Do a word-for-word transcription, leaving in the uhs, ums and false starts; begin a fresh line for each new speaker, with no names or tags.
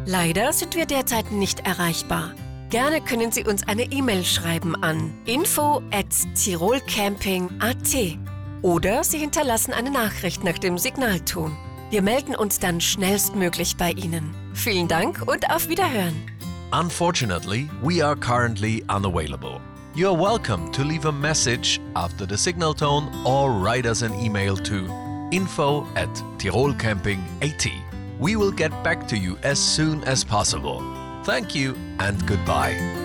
Leider sind wir derzeit nicht erreichbar. Gerne können Sie uns eine E-Mail schreiben an info at tirolcamping punkt at oder Sie hinterlassen eine Nachricht nach dem Signalton. Wir melden uns dann schnellstmöglich bei Ihnen. Vielen Dank und auf Wiederhören.
Unfortunately, we are currently unavailable. You are welcome to leave a message after the signal tone or write us an email to info at tirolcamping punkt at. We will get back to you as soon as possible. Thank you and goodbye.